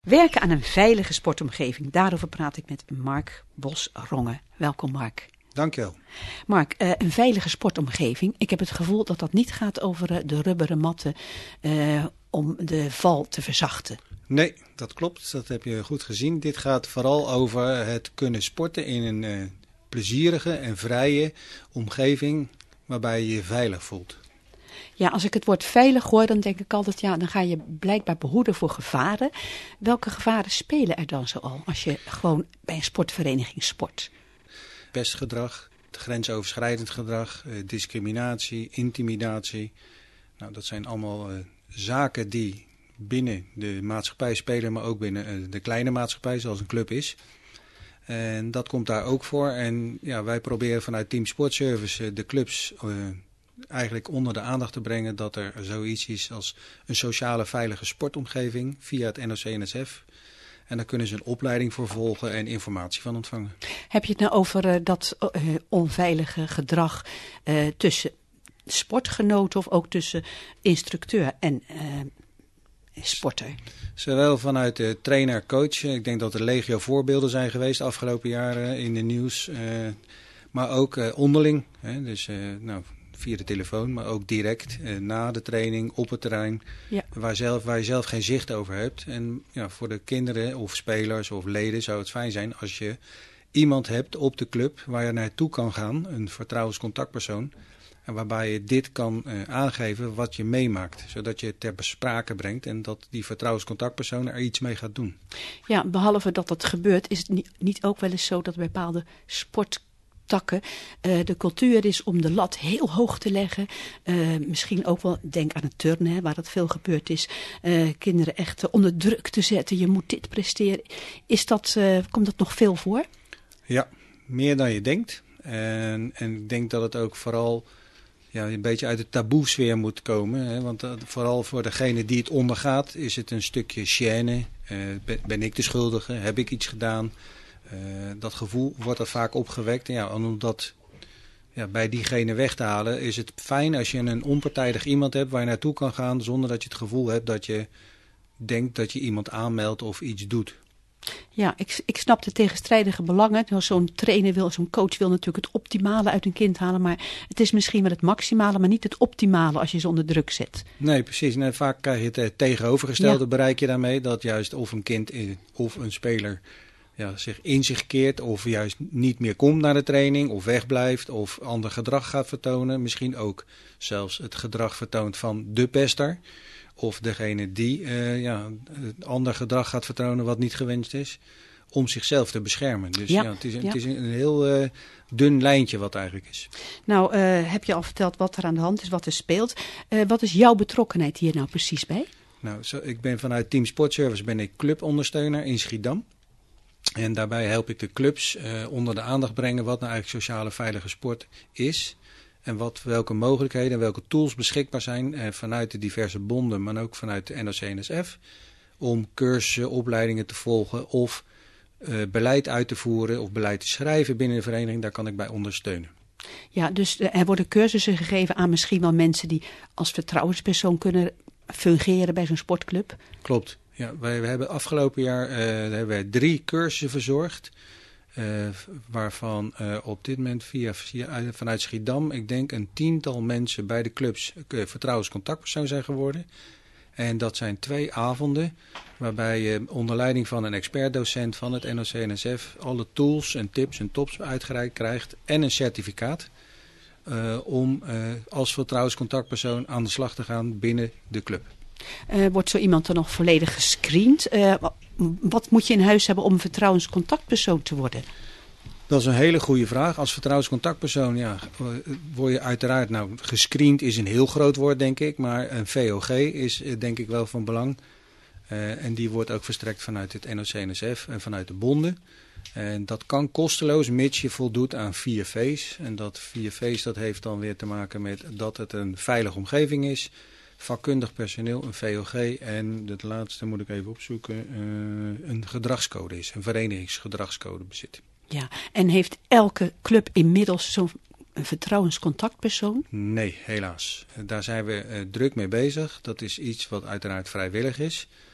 Werken aan een veilige sportomgeving. Daarover praat ik met Mark Bos-Ronge. Welkom, Mark. Dankjewel. Mark, een veilige sportomgeving. Ik heb het gevoel dat dat niet gaat over de rubberen matten om de val te verzachten. Nee, dat klopt. Dat heb je goed gezien. Dit gaat vooral over het kunnen sporten in een plezierige en vrije omgeving waarbij je je veilig voelt. Ja, als ik het woord veilig hoor, dan denk ik altijd, ja, dan ga je blijkbaar behoeden voor gevaren. Welke gevaren spelen er dan zoal als je gewoon bij een sportvereniging sport? Pestgedrag, grensoverschrijdend gedrag, discriminatie, intimidatie. Nou, dat zijn allemaal zaken die binnen de maatschappij spelen, maar ook binnen de kleine maatschappij, zoals een club is. En dat komt daar ook voor. En ja, wij proberen vanuit Team Sportservice de clubs eigenlijk onder de aandacht te brengen dat er zoiets is als een sociale veilige sportomgeving via het NOC-NSF. En daar kunnen ze een opleiding voor volgen en informatie van ontvangen. Heb je het nou over dat onveilige gedrag tussen sportgenoten of ook tussen instructeur en sporter? Zowel vanuit de trainer-coach. Ik denk dat er legio voorbeelden zijn geweest de afgelopen jaren in de nieuws. Maar ook onderling. Dus via de telefoon, maar ook direct na de training, op het terrein. Ja. Waar je zelf geen zicht over hebt. En ja, voor de kinderen of spelers of leden zou het fijn zijn als je iemand hebt op de club waar je naartoe kan gaan. Een vertrouwenscontactpersoon. En waarbij je dit kan aangeven wat je meemaakt. Zodat je het ter sprake brengt en dat die vertrouwenscontactpersoon er iets mee gaat doen. Ja, behalve dat dat gebeurt, is het niet ook wel eens zo dat bepaalde sporttakken de cultuur is om de lat heel hoog te leggen. Misschien ook wel, denk aan het turnen, waar dat veel gebeurd is. Kinderen echt onder druk te zetten. Je moet dit presteren. Komt dat nog veel voor? Ja, meer dan je denkt. En ik denk dat het ook vooral een beetje uit de taboe-sfeer moet komen. Hè? Want vooral voor degene die het ondergaat is het een stukje gêne. Ben ik de schuldige? Heb ik iets gedaan? Dat gevoel wordt er vaak opgewekt. En om dat bij diegene weg te halen is het fijn als je een onpartijdig iemand hebt waar je naartoe kan gaan zonder dat je het gevoel hebt dat je denkt dat je iemand aanmeldt of iets doet. Ja, ik snap de tegenstrijdige belangen. Zo'n trainer zo'n coach wil natuurlijk het optimale uit een kind halen. Maar het is misschien wel het maximale, maar niet het optimale als je ze onder druk zet. Nee, precies. Nee, vaak krijg je het tegenovergestelde bereik je daarmee. Dat juist of een kind of een speler zich in zich keert of juist niet meer komt naar de training of wegblijft of ander gedrag gaat vertonen. Misschien ook zelfs het gedrag vertoont van de pester. Of degene die ander gedrag gaat vertonen wat niet gewenst is. Om zichzelf te beschermen. Dus het is een heel dun lijntje wat eigenlijk is. Nou, heb je al verteld wat er aan de hand is, wat er speelt. Wat is jouw betrokkenheid hier nou precies bij? Nou, ik ben vanuit Team Sportservice clubondersteuner in Schiedam. En daarbij help ik de clubs onder de aandacht brengen wat nou eigenlijk sociale veilige sport is. En welke mogelijkheden en welke tools beschikbaar zijn vanuit de diverse bonden, maar ook vanuit de NOC-NSF. Om cursussen, opleidingen te volgen of beleid uit te voeren of beleid te schrijven binnen de vereniging. Daar kan ik bij ondersteunen. Ja, dus er worden cursussen gegeven aan misschien wel mensen die als vertrouwenspersoon kunnen fungeren bij zo'n sportclub? Klopt. Ja, wij hebben afgelopen jaar hebben wij 3 cursussen verzorgd. Waarvan op dit moment vanuit Schiedam, ik denk een 10-tal mensen bij de clubs vertrouwenscontactpersoon zijn geworden. En dat zijn 2 avonden waarbij je onder leiding van een expertdocent van het NOC-NSF alle tools en tips en tops uitgereikt krijgt en een certificaat om als vertrouwenscontactpersoon aan de slag te gaan binnen de club. Wordt zo iemand dan nog volledig gescreend? Wat moet je in huis hebben om een vertrouwenscontactpersoon te worden? Dat is een hele goede vraag. Als vertrouwenscontactpersoon word je uiteraard, gescreend is een heel groot woord denk ik, maar een VOG is denk ik wel van belang. En die wordt ook verstrekt vanuit het NOC-NSF en vanuit de bonden. En dat kan kosteloos, mits je voldoet aan 4 V's. En dat 4 V's dat heeft dan weer te maken met dat het een veilige omgeving is. Vakkundig personeel, een VOG en het laatste moet ik even opzoeken, een gedragscode is, een verenigingsgedragscode bezit. Ja, en heeft elke club inmiddels zo'n vertrouwenscontactpersoon? Nee, helaas. Daar zijn we druk mee bezig. Dat is iets wat uiteraard vrijwillig is.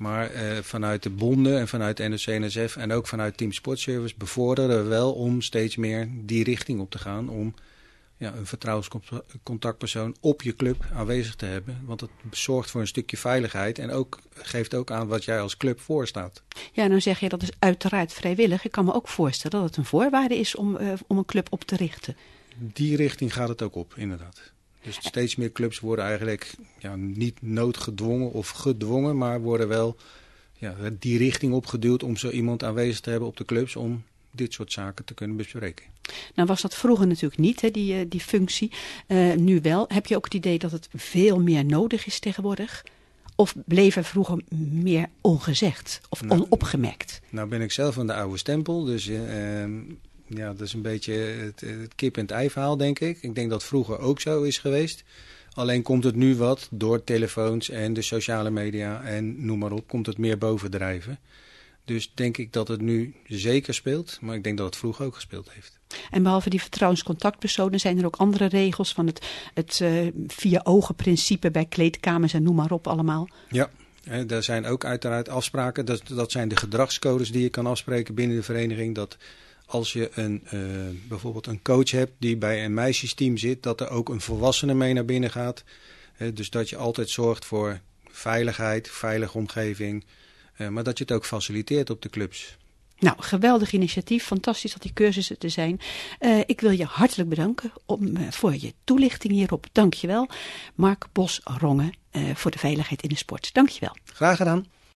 Maar vanuit de bonden en vanuit NOC-NSF en ook vanuit Team Sportservice bevorderen we wel om steeds meer die richting op te gaan. Om een vertrouwenscontactpersoon op je club aanwezig te hebben. Want het zorgt voor een stukje veiligheid en ook geeft ook aan wat jij als club voorstaat. Ja, nou zeg je dat is uiteraard vrijwillig. Ik kan me ook voorstellen dat het een voorwaarde is om een club op te richten. Die richting gaat het ook op, inderdaad. Dus steeds meer clubs worden eigenlijk niet noodgedwongen of gedwongen, maar worden wel die richting opgeduwd om zo iemand aanwezig te hebben op de clubs om dit soort zaken te kunnen bespreken. Nou was dat vroeger natuurlijk niet, hè, die functie. Nu wel. Heb je ook het idee dat het veel meer nodig is tegenwoordig? Of bleef er vroeger meer ongezegd of onopgemerkt? Nou ben ik zelf van de oude stempel, dus dat is een beetje het kip en het ei verhaal, denk ik. Ik denk dat het vroeger ook zo is geweest. Alleen komt het nu wat door telefoons en de sociale media en noem maar op, komt het meer bovendrijven. Dus denk ik dat het nu zeker speelt, maar ik denk dat het vroeger ook gespeeld heeft. En behalve die vertrouwenscontactpersonen zijn er ook andere regels van het vier-ogen-principe bij kleedkamers en noem maar op allemaal? Ja, daar zijn ook uiteraard afspraken. Dat zijn de gedragscodes die je kan afspreken binnen de vereniging. Dat als je bijvoorbeeld een coach hebt die bij een meisjesteam zit, dat er ook een volwassene mee naar binnen gaat. Dus dat je altijd zorgt voor veiligheid, veilige omgeving. Maar dat je het ook faciliteert op de clubs. Nou, geweldig initiatief. Fantastisch dat die cursussen er zijn. Ik wil je hartelijk bedanken voor je toelichting hierop. Dank je wel. Mark Bos-Rongen voor de veiligheid in de sport. Dank je wel. Graag gedaan.